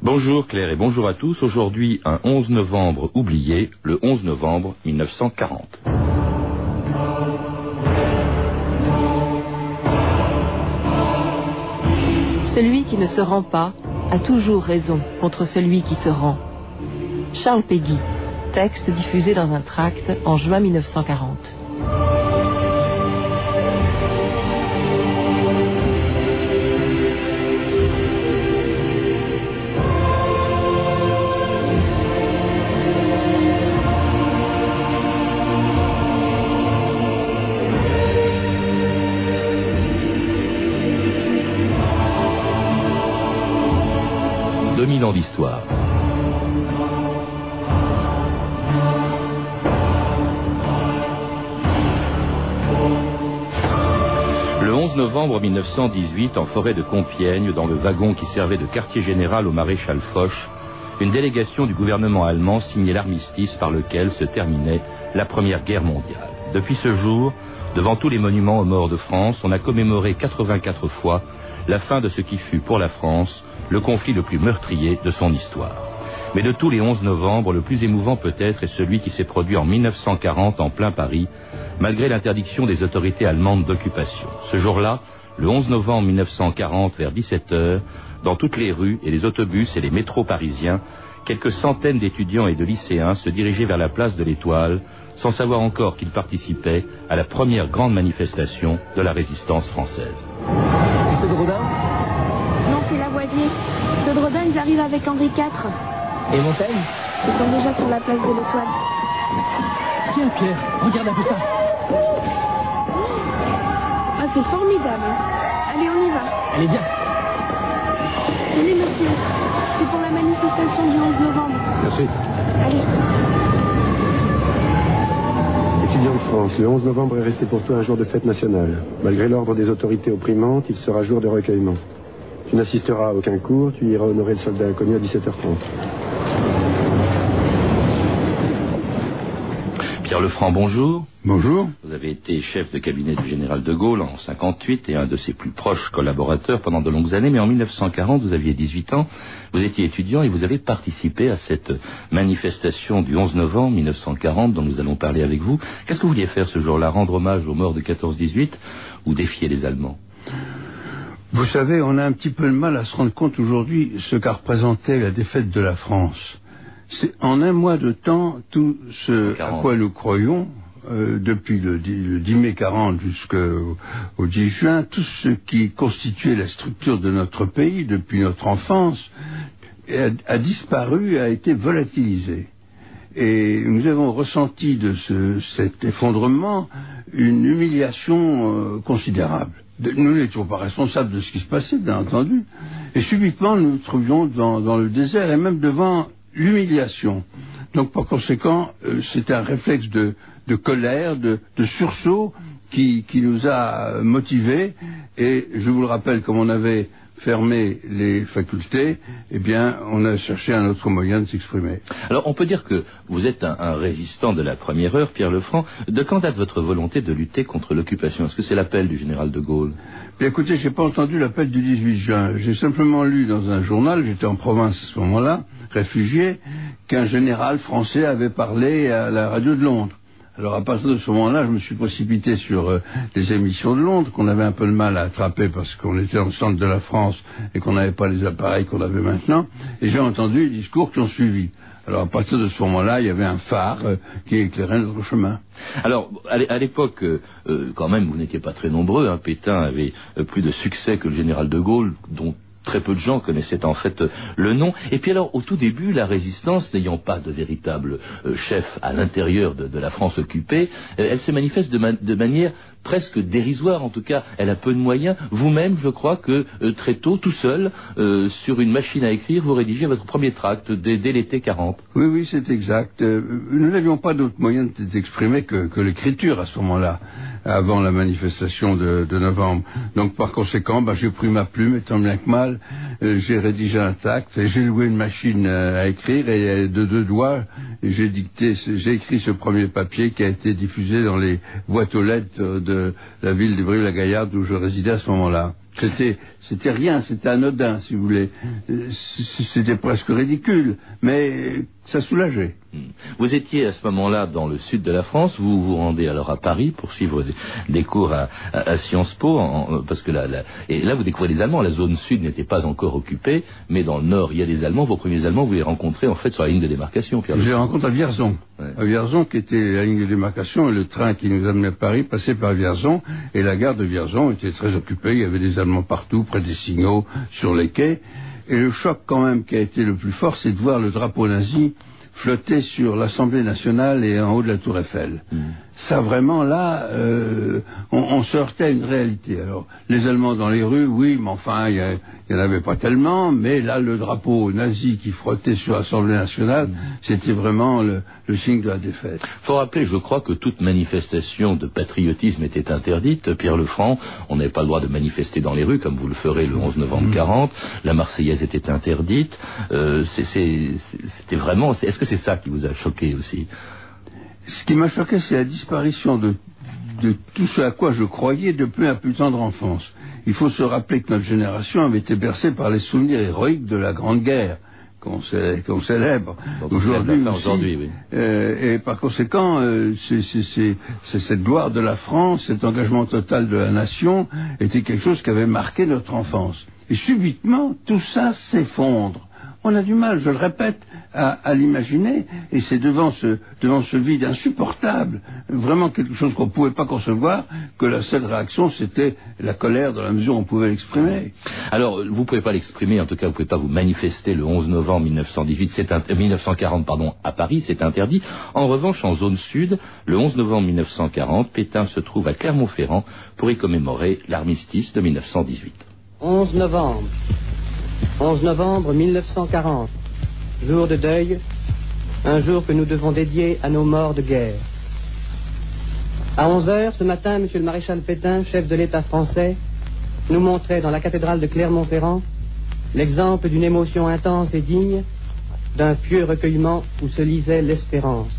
Bonjour Claire et bonjour à tous. Aujourd'hui, un 11 novembre oublié, le 11 novembre 1940. Celui qui ne se rend pas a toujours raison contre celui qui se rend. Charles Péguy, texte diffusé dans un tract en juin 1940. Ans d'histoire. Le 11 novembre 1918, en forêt de Compiègne, dans le wagon qui servait de quartier général au maréchal Foch, une délégation du gouvernement allemand signait l'armistice par lequel se terminait la Première Guerre mondiale. Depuis ce jour, devant tous les monuments aux morts de France, on a commémoré 84 fois la fin de ce qui fut pour la France le conflit le plus meurtrier de son histoire. Mais de tous les 11 novembre, le plus émouvant peut-être est celui qui s'est produit en 1940 en plein Paris, malgré l'interdiction des autorités allemandes d'occupation. Ce jour-là, le 11 novembre 1940, vers 17h, dans toutes les rues et les autobus et les métros parisiens, quelques centaines d'étudiants et de lycéens se dirigeaient vers la place de l'Étoile, sans savoir encore qu'ils participaient à la première grande manifestation de la résistance française. C'est Drodin ? Non, c'est Lavoisier. De Drodin, ils arrivent avec Henri IV. Et Montaigne ? Ils sont déjà sur la place de l'Étoile. Tiens, Pierre, regarde un peu ça. Ah, c'est formidable. Allez, on y va. Allez, viens. Tenez, monsieur. C'est pour la manifestation du 11 novembre. Merci. Allez. Étudiant de France, le 11 novembre est resté pour toi un jour de fête nationale. Malgré l'ordre des autorités opprimantes, il sera jour de recueillement. Tu n'assisteras à aucun cours, tu iras honorer le soldat inconnu à 17h30. Pierre Lefranc, bonjour. Bonjour. Vous avez été chef de cabinet du général de Gaulle en 58 et un de ses plus proches collaborateurs pendant de longues années, mais en 1940, vous aviez 18 ans, vous étiez étudiant et vous avez participé à cette manifestation du 11 novembre 1940 dont nous allons parler avec vous. Qu'est-ce que vous vouliez faire ce jour-là? Rendre hommage aux morts de 14-18 ou défier les Allemands? Vous savez, on a un petit peu de mal à se rendre compte aujourd'hui ce qu'a représenté la défaite de la France. C'est en un mois de temps, tout ce 40. À quoi nous croyons, depuis le 10 mai 40 jusqu'au 10 juin, tout ce qui constituait la structure de notre pays depuis notre enfance a disparu, a été volatilisé. Et nous avons ressenti de cet effondrement une humiliation considérable. Nous n'étions pas responsables de ce qui se passait, bien entendu. Et subitement, nous nous trouvions dans le désert et même devant l'humiliation. Donc, par conséquent, c'est un réflexe de colère, de sursaut qui nous a motivés. Et je vous le rappelle, comme on avait fermé les facultés, eh bien, on a cherché un autre moyen de s'exprimer. Alors, on peut dire que vous êtes un résistant de la première heure, Pierre Lefranc. De quand date votre volonté de lutter contre l'occupation? Est-ce que c'est l'appel du général de Gaulle? Bien, écoutez, j'ai pas entendu l'appel du 18 juin. J'ai simplement lu dans un journal, j'étais en province à ce moment-là, réfugié, qu'un général français avait parlé à la radio de Londres. Alors à partir de ce moment-là, je me suis précipité sur les émissions de Londres, qu'on avait un peu de mal à attraper parce qu'on était dans le centre de la France et qu'on n'avait pas les appareils qu'on avait maintenant, et j'ai entendu les discours qui ont suivi. Alors à partir de ce moment-là, il y avait un phare qui éclairait notre chemin. Alors, à l'époque, quand même, vous n'étiez pas très nombreux, hein. Pétain avait plus de succès que le général de Gaulle, dont très peu de gens connaissaient en fait le nom. Et puis alors, au tout début, la résistance, n'ayant pas de véritable chef à l'intérieur de la France occupée, elle se manifeste de manière presque dérisoire. En tout cas, elle a peu de moyens. Vous-même, je crois que très tôt, tout seul, sur une machine à écrire, vous rédigez votre premier tract dès l'été 40. Oui, c'est exact. Nous n'avions pas d'autre moyen de s'exprimer que l'écriture à ce moment-là, avant la manifestation de novembre. Donc, par conséquent, j'ai pris ma plume, et tant bien que mal, j'ai rédigé un tract, et j'ai loué une machine à écrire, et de deux doigts, j'ai écrit ce premier papier qui a été diffusé dans les boîtes aux lettres de la ville de Brive-la-Gaillarde où je résidais à ce moment-là. C'était rien, c'était anodin, si vous voulez. C'était presque ridicule, mais ça soulageait. Vous étiez à ce moment-là dans le sud de la France, vous vous rendez alors à Paris pour suivre des cours à Sciences Po, parce que et là vous découvrez les Allemands, la zone sud n'était pas encore occupée, mais dans le nord il y a des Allemands, vos premiers Allemands vous les rencontrez en fait sur la ligne de démarcation. Je les rencontre à Vierzon, à Vierzon qui était la ligne de démarcation, et le train qui nous amenait à Paris passait par Vierzon, et la gare de Vierzon était très occupée, il y avait des Allemands partout, près des signaux, sur les quais, et le choc quand même qui a été le plus fort, c'est de voir le drapeau nazi flotter sur l'Assemblée nationale et en haut de la Tour Eiffel. Ça vraiment là, on se heurtait à une réalité. Alors les Allemands dans les rues, oui, mais enfin il y en avait pas tellement. Mais là, le drapeau nazi qui frottait sur l'Assemblée nationale, c'était vraiment le signe de la défaite. Faut rappeler, je crois, que toute manifestation de patriotisme était interdite. Pierre Lefranc, on n'avait pas le droit de manifester dans les rues comme vous le ferez le 11 novembre 40. La Marseillaise était interdite. C'était vraiment. Est-ce que c'est ça qui vous a choqué aussi? Ce qui m'a choqué, c'est la disparition de tout ce à quoi je croyais depuis ma plus tendre enfance. Il faut se rappeler que notre génération avait été bercée par les souvenirs héroïques de la Grande Guerre, qu'on célèbre aujourd'hui. Oui. Et par conséquent, c'est cette gloire de la France, cet engagement total de la nation, était quelque chose qui avait marqué notre enfance. Et subitement, tout ça s'effondre. On a du mal, je le répète, à l'imaginer, et c'est devant ce vide insupportable, vraiment quelque chose qu'on ne pouvait pas concevoir, que la seule réaction c'était la colère dans la mesure où on pouvait l'exprimer. Alors, vous ne pouvez pas l'exprimer, en tout cas vous ne pouvez pas vous manifester le 11 novembre 1940 à Paris, c'est interdit. En revanche, en zone sud, le 11 novembre 1940, Pétain se trouve à Clermont-Ferrand pour y commémorer l'armistice de 1918. 11 novembre 1940, jour de deuil, un jour que nous devons dédier à nos morts de guerre. À 11h ce matin, monsieur le maréchal Pétain, chef de l'État français, nous montrait dans la cathédrale de Clermont-Ferrand l'exemple d'une émotion intense et digne, d'un pieux recueillement où se lisait l'espérance.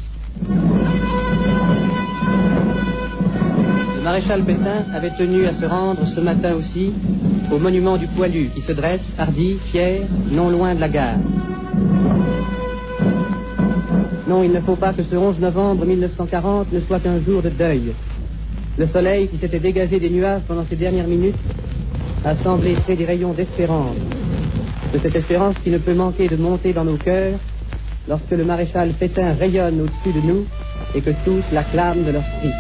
Le maréchal Pétain avait tenu à se rendre ce matin aussi au monument du Poilu qui se dresse, hardi, fier, non loin de la gare. Non, il ne faut pas que ce 11 novembre 1940 ne soit qu'un jour de deuil. Le soleil qui s'était dégagé des nuages pendant ces dernières minutes a semblé créer des rayons d'espérance. De cette espérance qui ne peut manquer de monter dans nos cœurs lorsque le maréchal Pétain rayonne au-dessus de nous et que tous l'acclament de leur cri.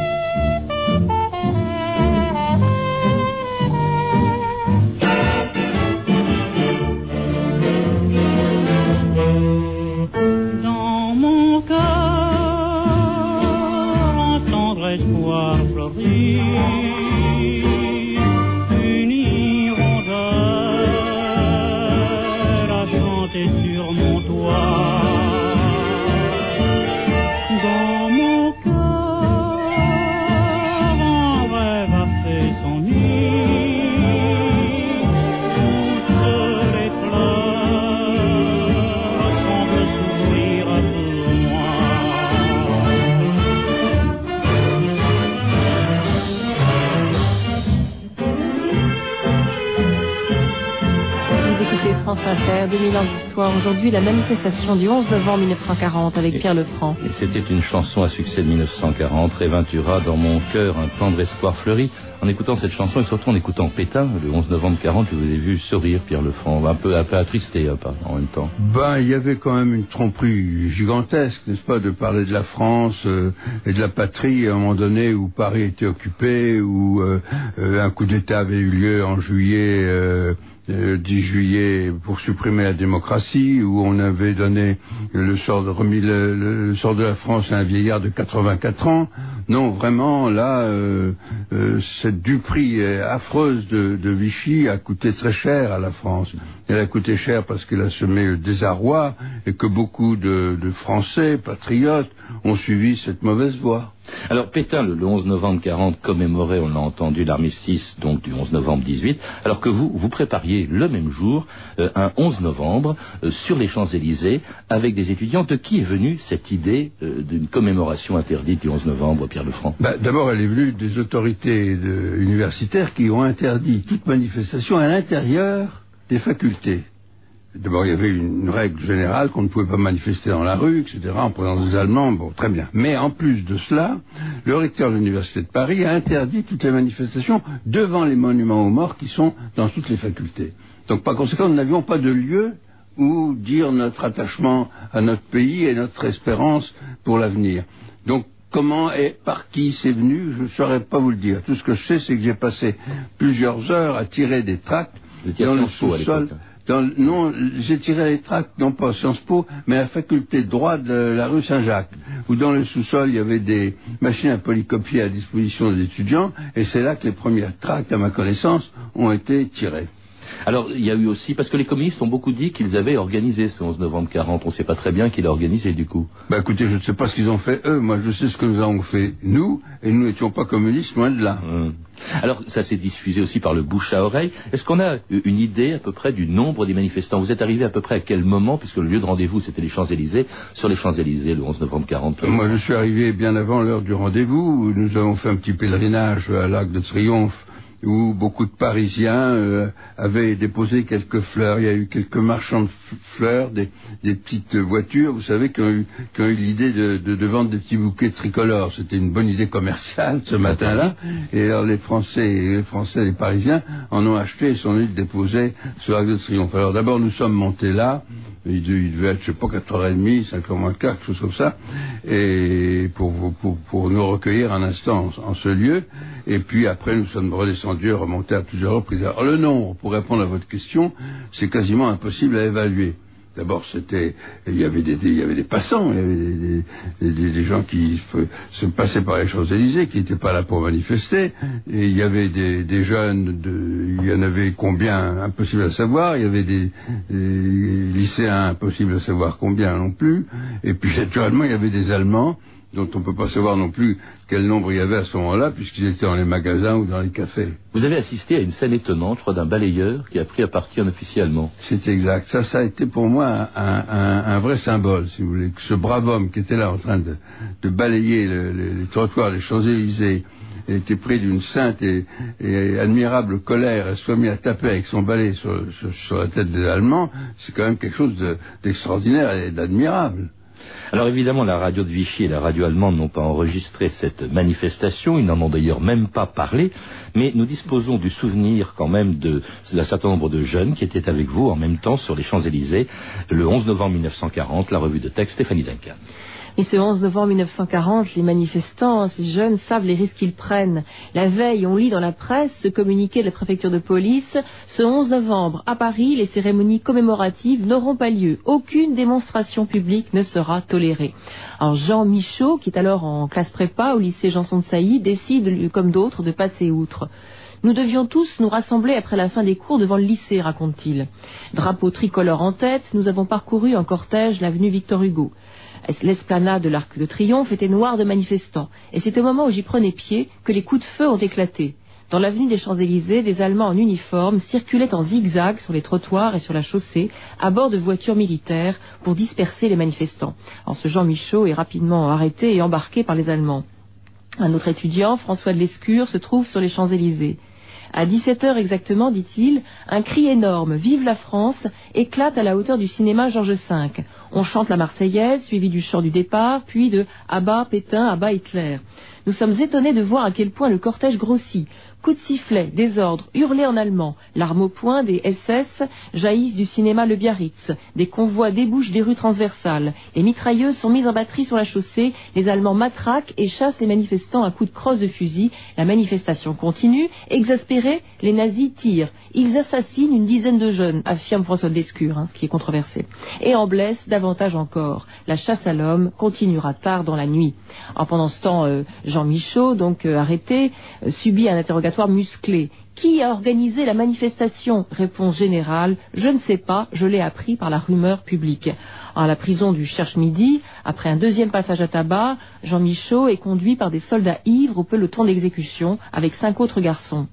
France Inter, 2000 ans d'histoire. Aujourd'hui, la manifestation du 11 novembre 1940 avec Pierre Lefranc. Et c'était une chanson à succès de 1940, Réventura dans mon cœur, un tendre espoir fleuri. En écoutant cette chanson et surtout en écoutant Pétain, le 11 novembre 40, je vous ai vu sourire, Pierre Lefranc, un peu attristé en même temps. Il y avait quand même une tromperie gigantesque, n'est-ce pas, de parler de la France et de la patrie à un moment donné où Paris était occupé, où un coup d'État avait eu lieu en juillet... 10 juillet pour supprimer la démocratie, où on avait donné remis le sort de la France à un vieillard de 84 ans. Non, vraiment, là, cette duperie affreuse de Vichy a coûté très cher à la France. Elle a coûté cher parce qu'elle a semé le désarroi et que beaucoup de Français, patriotes, ont suivi cette mauvaise voie. Alors Pétain, le 11 novembre 40, commémorait, on l'a entendu, l'armistice donc du 11 novembre 18, alors que vous prépariez le même jour, un 11 novembre, sur les Champs-Élysées, avec des étudiants. De qui est venue cette idée d'une commémoration interdite du 11 novembre, Pierre Lefranc? D'abord, elle est venue des autorités universitaires qui ont interdit toute manifestation à l'intérieur des facultés. D'abord, il y avait une règle générale qu'on ne pouvait pas manifester dans la rue, etc., en présence des Allemands, bon, très bien. Mais en plus de cela, le recteur de l'Université de Paris a interdit toutes les manifestations devant les monuments aux morts qui sont dans toutes les facultés. Donc, par conséquent, nous n'avions pas de lieu où dire notre attachement à notre pays et notre espérance pour l'avenir. Donc, comment et par qui c'est venu, je ne saurais pas vous le dire. Tout ce que je sais, c'est que j'ai passé plusieurs heures à tirer des tracts dans le sous-sol. Non, j'ai tiré les tracts, non pas à Sciences Po, mais à la faculté de droit de la rue Saint-Jacques, où dans le sous-sol, il y avait des machines à polycopier à disposition des étudiants, et c'est là que les premiers tracts, à ma connaissance, ont été tirés. Alors, il y a eu aussi, parce que les communistes ont beaucoup dit qu'ils avaient organisé ce 11 novembre 40. On ne sait pas très bien qui l'a organisé, du coup. Écoutez, je ne sais pas ce qu'ils ont fait, eux. Moi, je sais ce que nous avons fait, nous, et nous n'étions pas communistes, loin de là. Alors, ça s'est diffusé aussi par le bouche à oreille. Est-ce qu'on a une idée, à peu près, du nombre des manifestants? Vous êtes arrivé à peu près à quel moment, puisque le lieu de rendez-vous, c'était les Champs-Élysées, sur les Champs-Élysées, le 11 novembre 40? Moi, je suis arrivé bien avant l'heure du rendez-vous, où nous avons fait un petit pèlerinage à l'Arc de Triomphe, où beaucoup de Parisiens avaient déposé quelques fleurs. Il y a eu quelques marchands de fleurs, des petites voitures, vous savez, qui ont eu l'idée de vendre des petits bouquets tricolores. C'était une bonne idée commerciale ce matin-là. Et alors les Français, les Parisiens en ont acheté et sont venus le déposer sur l'Arc de Triomphe. Alors d'abord, nous sommes montés là. Il devait être, je sais pas, 4h30, 5h moins le quart, quelque chose comme ça, et pour nous recueillir un instant en ce lieu. Et puis après, nous sommes redescendus, remontés à plusieurs reprises. Alors le nombre, pour répondre à votre question, c'est quasiment impossible à évaluer. D'abord, il y avait des passants, il y avait des gens qui se passaient par les Champs-Élysées, qui n'étaient pas là pour manifester, et il y avait des jeunes, il y en avait combien, impossible à savoir, il y avait des lycéens, impossible à savoir combien non plus, et puis naturellement, il y avait des Allemands, dont on ne peut pas savoir non plus quel nombre il y avait à ce moment-là, puisqu'ils étaient dans les magasins ou dans les cafés. Vous avez assisté à une scène étonnante, je crois, d'un balayeur qui a pris à partie un officier allemand. C'est exact. Ça a été pour moi un vrai symbole, si vous voulez. Que ce brave homme qui était là en train de balayer les trottoirs des Champs-Élysées était pris d'une sainte et admirable colère et soit mis à taper avec son balai sur la tête des Allemands, c'est quand même quelque chose d'extraordinaire et d'admirable. Alors évidemment, la radio de Vichy et la radio allemande n'ont pas enregistré cette manifestation, ils n'en ont d'ailleurs même pas parlé, mais nous disposons du souvenir quand même d'un certain nombre de jeunes qui étaient avec vous en même temps sur les Champs-Élysées, le 11 novembre 1940, la revue de texte Stéphanie Duncan. Et ce 11 novembre 1940, les manifestants, ces jeunes, savent les risques qu'ils prennent. La veille, on lit dans la presse ce communiqué de la préfecture de police. Ce 11 novembre, à Paris, les cérémonies commémoratives n'auront pas lieu. Aucune démonstration publique ne sera tolérée. Alors Jean Michaud, qui est alors en classe prépa au lycée Janson de Sailly, décide, comme d'autres, de passer outre. Nous devions tous nous rassembler après la fin des cours devant le lycée, raconte-t-il. Drapeau tricolore en tête, nous avons parcouru en cortège l'avenue Victor Hugo. L'esplanade de l'Arc de Triomphe était noire de manifestants, et c'est au moment où j'y prenais pied que les coups de feu ont éclaté. Dans l'avenue des Champs-Élysées, des Allemands en uniforme circulaient en zigzag sur les trottoirs et sur la chaussée, à bord de voitures militaires, pour disperser les manifestants. Alors ce Jean Michaud est rapidement arrêté et embarqué par les Allemands. Un autre étudiant, François de Lescure, se trouve sur les Champs-Élysées. À 17h exactement, dit-il, un cri énorme, « Vive la France !» éclate à la hauteur du cinéma Georges V. On chante la Marseillaise, suivi du chant du départ, puis de « À bas Pétain, à bas Hitler ». Nous sommes étonnés de voir à quel point le cortège grossit. Coups de sifflet, désordre, hurlés en allemand, l'arme au poing, des SS jaillissent du cinéma Le Biarritz, des convois débouchent des rues transversales, les mitrailleuses sont mises en batterie sur la chaussée, les Allemands matraquent et chassent les manifestants à coups de crosse de fusil, la manifestation continue, exaspérés, les nazis tirent, ils assassinent une dizaine de jeunes, affirme François de Lescure, ce qui est controversé, et en blessent davantage encore. La chasse à l'homme continuera tard dans la nuit. Pendant ce temps, Jean Michaud, donc arrêté, subit un interrogatoire musclé. Qui a organisé la manifestation? Réponse générale, je ne sais pas, je l'ai appris par la rumeur publique. À la prison du Cherche-Midi, après un deuxième passage à tabac, Jean Michaud est conduit par des soldats ivres au peloton d'exécution avec 5 autres garçons.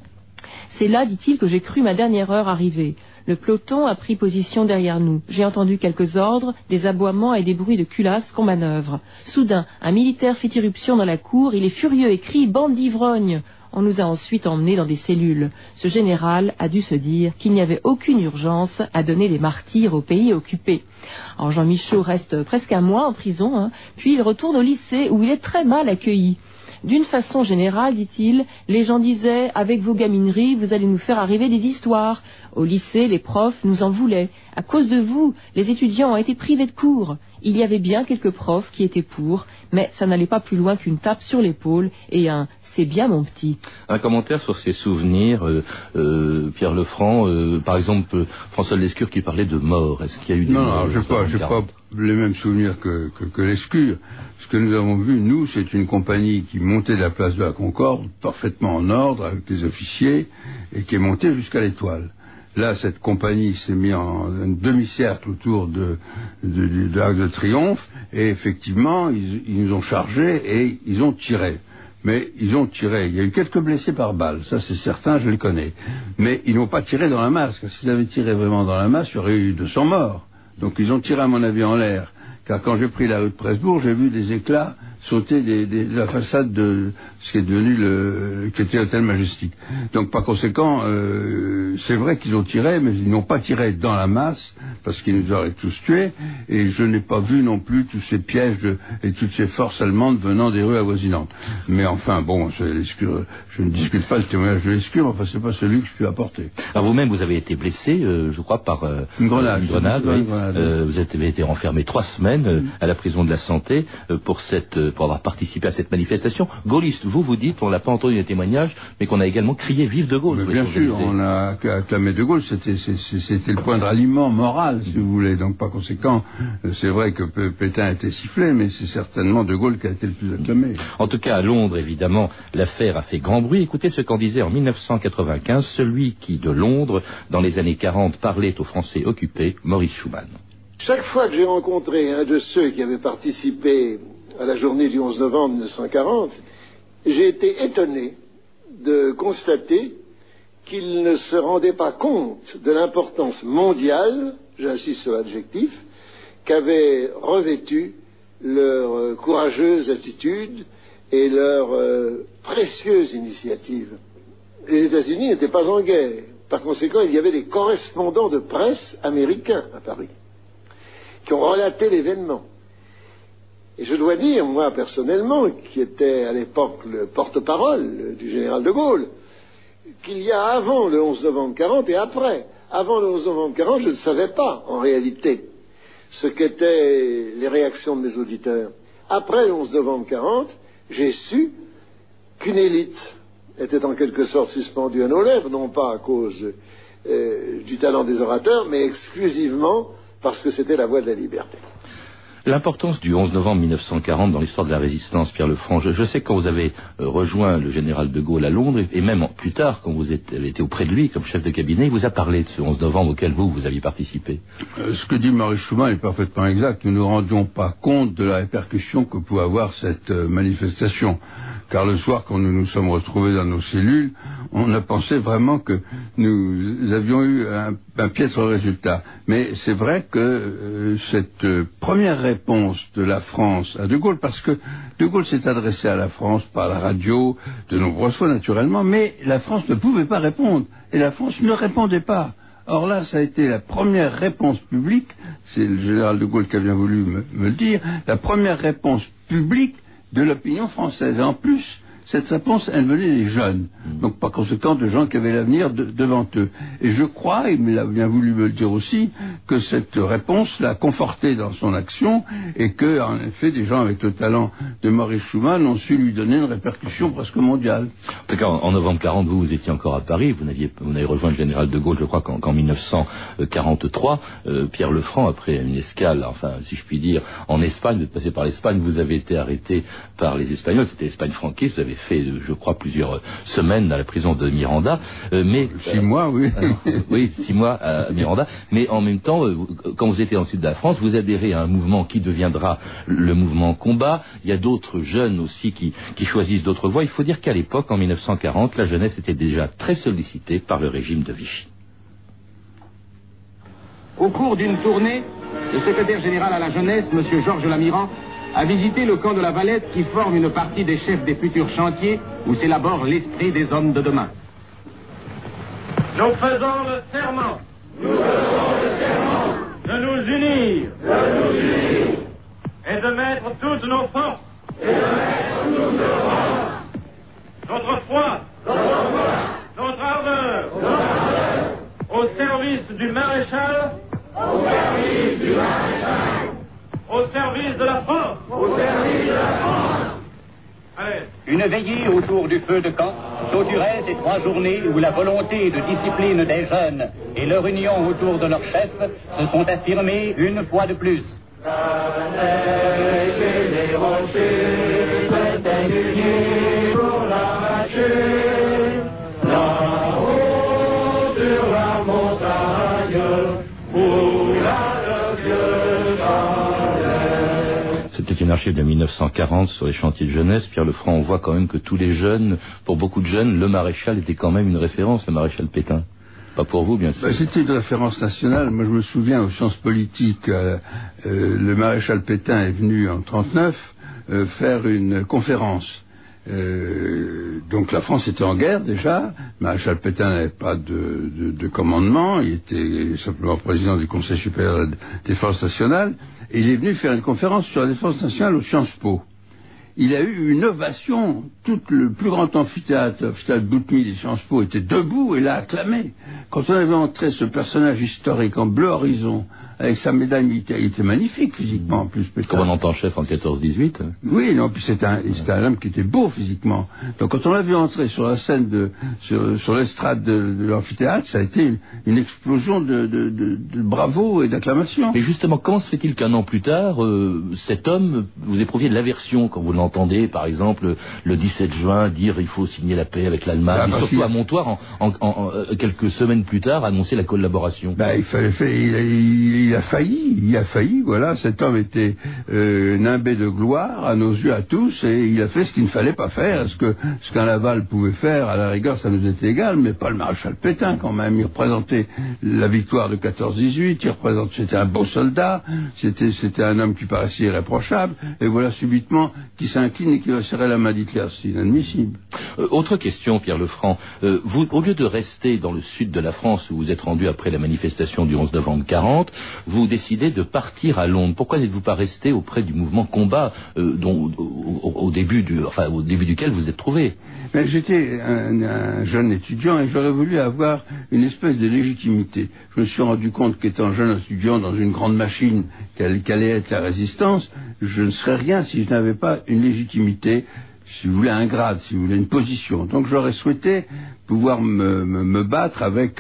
C'est là, dit-il, que j'ai cru ma dernière heure arriver. Le peloton a pris position derrière nous. J'ai entendu quelques ordres, des aboiements et des bruits de culasse qu'on manœuvre. Soudain, un militaire fait irruption dans la cour, il est furieux et crie « Bande d'ivrognes !» On nous a ensuite emmenés dans des cellules. Ce général a dû se dire qu'il n'y avait aucune urgence à donner les martyrs au pays occupé. Alors Jean Michaud reste presque un mois en prison, puis il retourne au lycée où il est très mal accueilli. D'une façon générale, dit-il, les gens disaient « Avec vos gamineries, vous allez nous faire arriver des histoires. » Au lycée, les profs nous en voulaient. À cause de vous, les étudiants ont été privés de cours. Il y avait bien quelques profs qui étaient pour, mais ça n'allait pas plus loin qu'une tape sur l'épaule et un « C'est bien mon petit ». Un commentaire sur ces souvenirs, Pierre Lefranc, par exemple François Lescure qui parlait de mort. Est-ce qu'il y a eu des morts? Non, j'ai pas les mêmes souvenirs que Lescure. Ce que nous avons vu, nous, c'est une compagnie qui montait de la place de la Concorde, parfaitement en ordre, avec des officiers, et qui est montée jusqu'à l'Étoile. Là, cette compagnie s'est mise en un demi-cercle autour de l'Arc de Triomphe, et effectivement, ils nous ont chargés et ils ont tiré. Mais ils ont tiré. Il y a eu quelques blessés par balle, ça c'est certain, je les connais. Mais ils n'ont pas tiré dans la masse, car s'ils avaient tiré vraiment dans la masse, il y aurait eu 200 morts. Donc ils ont tiré à mon avis en l'air. Car quand j'ai pris la rue de Presbourg, j'ai vu des éclats sauter de la façade de ce qui est devenu qui était l'hôtel Majestic. Donc par conséquent, c'est vrai qu'ils ont tiré, mais ils n'ont pas tiré dans la masse, parce qu'ils nous auraient tous tués, et je n'ai pas vu non plus tous ces pièges et toutes ces forces allemandes venant des rues avoisinantes. Mais enfin, bon, je ne discute pas le témoignage de Lescure, enfin c'est pas celui que je puis apporter. Alors vous-même, vous avez été blessé, je crois, par une grenade. Oui. Vous avez été enfermé 3 semaines à la prison de la Santé pour avoir participé à cette manifestation. Gaulliste, vous dites, on n'a pas entendu les témoignages, mais qu'on a également crié « Vive de Gaulle ». Bien sûr, on a acclamé de Gaulle, c'était le point de ralliement moral, si vous voulez. Donc par conséquent, c'est vrai que Pétain a été sifflé, mais c'est certainement de Gaulle qui a été le plus acclamé. En tout cas, à Londres, évidemment, l'affaire a fait grand bruit. Écoutez ce qu'en disait en 1995 celui qui, de Londres, dans les années 40, parlait aux Français occupés, Maurice Schumann. Chaque fois que j'ai rencontré un de ceux qui avaient participé à la journée du 11 novembre 1940, j'ai été étonné de constater qu'ils ne se rendaient pas compte de l'importance mondiale, j'insiste sur l'adjectif, qu'avaient revêtu leur courageuse attitude et leur précieuse initiative. Les États-Unis n'étaient pas en guerre. Par conséquent, il y avait des correspondants de presse américains à Paris qui ont relaté l'événement. Et je dois dire, moi personnellement, qui était à l'époque le porte-parole du général de Gaulle, qu'il y a avant le 11 novembre 40 et après. Avant le 11 novembre 40, je ne savais pas, en réalité, ce qu'étaient les réactions de mes auditeurs. Après le 11 novembre 40, j'ai su qu'une élite était en quelque sorte suspendue à nos lèvres, non pas à cause du talent des orateurs, mais exclusivement parce que c'était la voie de la liberté. L'importance du 11 novembre 1940 dans l'histoire de la résistance, Pierre Lefranc, je sais que quand vous avez rejoint le général de Gaulle à Londres, et même plus tard, quand vous avez été auprès de lui comme chef de cabinet, il vous a parlé de ce 11 novembre auquel vous aviez participé. Ce que dit Maurice Schumann est parfaitement exact. Nous ne nous rendions pas compte de la répercussion que pouvait avoir cette manifestation. Car le soir, quand nous nous sommes retrouvés dans nos cellules, on a pensé vraiment que nous avions eu un piètre résultat. Mais c'est vrai que cette première réponse de la France à De Gaulle, parce que De Gaulle s'est adressé à la France par la radio, de nombreuses fois naturellement, mais la France ne pouvait pas répondre, et la France ne répondait pas. Or là, ça a été la première réponse publique, c'est le général de Gaulle qui a bien voulu me le dire, la première réponse publique de l'opinion française. Et en plus, cette réponse, elle venait des jeunes, donc par conséquent de gens qui avaient l'avenir devant eux. Et je crois, il m'a bien voulu me le dire aussi, que cette réponse l'a conforté dans son action et que, en effet, des gens avec le talent de Maurice Schumann ont su lui donner une répercussion presque mondiale. En tout cas, en novembre 40, vous étiez encore à Paris, vous avez rejoint le général de Gaulle, je crois qu'en 1943, Pierre Lefranc, après une escale, enfin, si je puis dire, en Espagne, vous êtes passé par l'Espagne, vous avez été arrêté par les Espagnols, c'était l'Espagne franquiste, vous avez avez fait, je crois, plusieurs semaines à la prison de Miranda. Mais 6 mois, oui. Oui, 6 mois à Miranda. Mais en même temps, quand vous étiez en sud de la France, vous adhérez à un mouvement qui deviendra le mouvement Combat. Il y a d'autres jeunes aussi qui choisissent d'autres voies. Il faut dire qu'à l'époque, en 1940, la jeunesse était déjà très sollicitée par le régime de Vichy. Au cours d'une tournée, le secrétaire général à la jeunesse, M. Georges Lamiran, a visité le camp de la Valette qui forme une partie des chefs des futurs chantiers où s'élabore l'esprit des hommes de demain. Nous faisons le serment. De nous unir. Et de mettre toutes nos forces. Notre foi. Notre ardeur. Au service du maréchal. Au service de la France. Allez. Une veillée autour du feu de camp clôturait ces 3 journées où la volonté de discipline des jeunes et leur union autour de leur chef se sont affirmées une fois de plus. La neige et les rochers s'étaient unis pour l'arracher. Là-haut sur la montagne, où le vieux chalet. C'était une archive de 1940 sur les chantiers de jeunesse. Pierre Lefranc, on voit quand même que tous les jeunes, pour beaucoup de jeunes, le maréchal était quand même une référence, le maréchal Pétain. Pas pour vous, bien sûr. C'était une référence nationale. Moi, je me souviens aux sciences politiques, le maréchal Pétain est venu en 1939 faire une conférence. Donc la France était en guerre déjà. Le maréchal Pétain n'avait pas de commandement. Il était simplement président du Conseil supérieur de la défense nationale. Et il est venu faire une conférence sur la défense nationale au Sciences Po. Il a eu une ovation. Tout le plus grand amphithéâtre Boutmy des Sciences Po était debout et l'a acclamé. Quand on avait entré ce personnage historique en bleu horizon, avec sa médaille militaire, il était magnifique physiquement en plus. Commandant en chef en 14-18. Oui, non, puis c'était un homme qui était beau physiquement. Donc quand on l'a vu entrer sur la scène sur l'estrade de l'amphithéâtre, ça a été une explosion de bravo et d'acclamation. Mais justement, comment se fait-il qu'un an plus tard, cet homme, vous éprouviez de l'aversion quand vous l'entendez, par exemple, le 17 juin, dire il faut signer la paix avec l'Allemagne, et surtout à Montoire, quelques semaines plus tard, annoncer la collaboration. Il fallait faire... Il a failli, voilà, cet homme était nimbé de gloire à nos yeux à tous, et il a fait ce qu'il ne fallait pas faire. Ce qu'un Laval pouvait faire, à la rigueur, ça nous était égal, mais pas le maréchal Pétain quand même. Il représentait la victoire de 14-18, c'était un beau soldat, c'était un homme qui paraissait irréprochable, et voilà subitement qui s'incline et qui va serrer la main d'Hitler. C'est inadmissible. Autre question, Pierre Lefranc. Vous, au lieu de rester dans le sud de la France, où vous êtes rendu après la manifestation du 11 novembre 40, vous décidez de partir à Londres. Pourquoi n'êtes-vous pas resté auprès du mouvement Combat, au début duquel vous êtes trouvé? Mais j'étais un jeune étudiant et j'aurais voulu avoir une espèce de légitimité. Je me suis rendu compte qu'étant jeune étudiant dans une grande machine qu'allait être la résistance, je ne serais rien si je n'avais pas une légitimité, si vous voulez un grade, si vous voulez une position. Donc j'aurais souhaité pouvoir me battre avec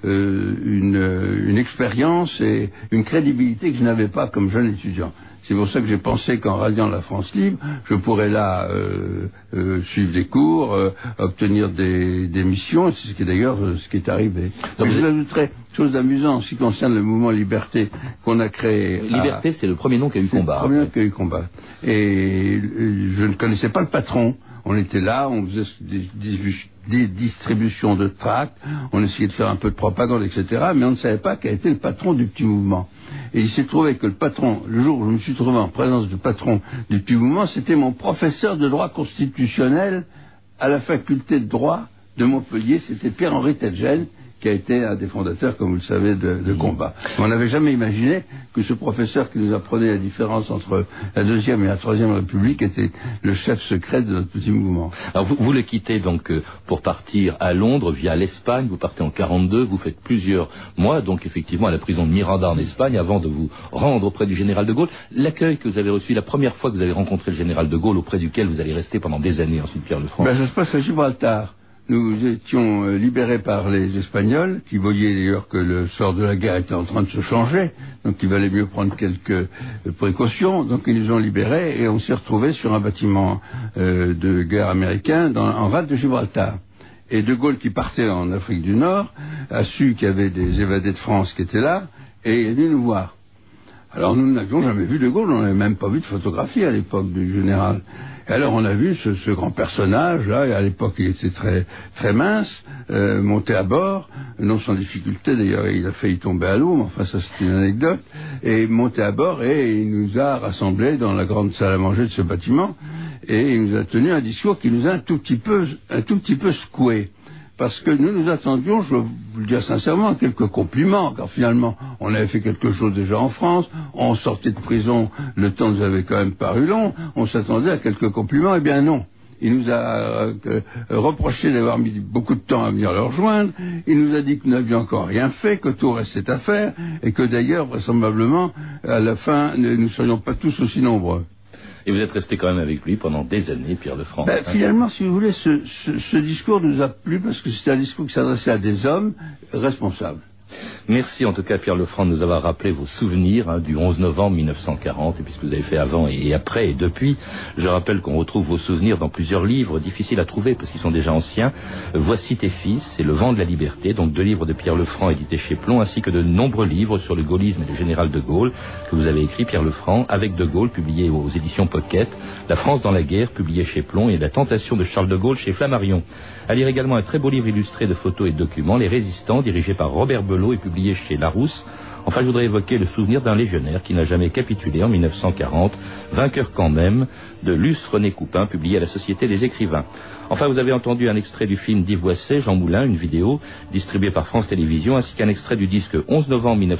une expérience et une crédibilité que je n'avais pas comme jeune étudiant. C'est pour ça que j'ai pensé qu'en ralliant la France libre, je pourrais là suivre des cours, obtenir des missions, c'est ce qui est arrivé. Donc je vous ajouterai chose d'amusant en ce qui concerne le mouvement Liberté qu'on a créé. Liberté, c'est le premier nom qu'a eu Combat. Le premier nom qu'a eu Combat. Et je ne connaissais pas le patron. On était là, on faisait des distributions de tracts, on essayait de faire un peu de propagande, etc. Mais on ne savait pas quel était le patron du petit mouvement. Et il s'est trouvé que le patron, le jour où je me suis trouvé en présence du patron du petit mouvement, c'était mon professeur de droit constitutionnel à la faculté de droit de Montpellier, c'était Pierre-Henri Tedgen, qui a été un des fondateurs, comme vous le savez, de Combat. On n'avait jamais imaginé que ce professeur qui nous apprenait la différence entre la Deuxième et la Troisième République était le chef secret de notre petit mouvement. Alors vous le quittez donc pour partir à Londres via l'Espagne, vous partez en 42, vous faites plusieurs mois, donc effectivement à la prison de Miranda en Espagne, avant de vous rendre auprès du général de Gaulle. L'accueil que vous avez reçu, la première fois que vous avez rencontré le général de Gaulle, auprès duquel vous allez rester pendant des années ensuite, Pierre Lefranc. Ça se passe à Gibraltar. nous étions libérés par les Espagnols, qui voyaient d'ailleurs que le sort de la guerre était en train de se changer, donc il valait mieux prendre quelques précautions. Donc ils nous ont libérés et on s'est retrouvés sur un bâtiment de guerre américain en rade de Gibraltar. Et De Gaulle, qui partait en Afrique du Nord, a su qu'il y avait des évadés de France qui étaient là, et il est venu nous voir. Alors nous n'avions jamais vu De Gaulle, on n'avait même pas vu de photographie à l'époque du général. Et alors on a vu ce grand personnage, là, et à l'époque il était très, très mince, monter à bord, non sans difficulté d'ailleurs, il a failli tomber à l'eau, mais enfin ça c'est une anecdote, et monter à bord, et il nous a rassemblés dans la grande salle à manger de ce bâtiment, et il nous a tenu un discours qui nous a un tout petit peu secoués. Parce que nous attendions, je vais vous le dire sincèrement, quelques compliments, car finalement, on avait fait quelque chose déjà en France, on sortait de prison, le temps nous avait quand même paru long, on s'attendait à quelques compliments, eh bien non. Il nous a reproché d'avoir mis beaucoup de temps à venir le rejoindre, il nous a dit que nous n'avions encore rien fait, que tout restait à faire, et que d'ailleurs, vraisemblablement, à la fin, nous ne serions pas tous aussi nombreux. Et vous êtes resté quand même avec lui pendant des années, Pierre Lefranc. Finalement, si vous voulez, ce discours nous a plu parce que c'était un discours qui s'adressait à des hommes responsables. Merci en tout cas Pierre Lefranc de nous avoir rappelé vos souvenirs du 11 novembre 1940 et puis ce que vous avez fait avant et après et depuis. Je rappelle qu'on retrouve vos souvenirs dans plusieurs livres difficiles à trouver parce qu'ils sont déjà anciens. Voici tes fils et Le vent de la liberté, donc 2 livres de Pierre Lefranc édités chez Plon, ainsi que de nombreux livres sur le gaullisme et le général de Gaulle que vous avez écrit Pierre Lefranc, Avec de Gaulle publié aux éditions Pocket, La France dans la guerre publié chez Plon et La tentation de Charles de Gaulle chez Flammarion. À lire également un très beau livre illustré de photos et de documents, Les Résistants, dirigé par Robert Belot et publié chez Larousse. Enfin, je voudrais évoquer le souvenir d'un légionnaire qui n'a jamais capitulé en 1940, vainqueur quand même, de Luce René Coupin, publié à la Société des écrivains. Enfin, vous avez entendu un extrait du film d'Yves Boisset, Jean Moulin, une vidéo distribuée par France Télévisions, ainsi qu'un extrait du disque 11 novembre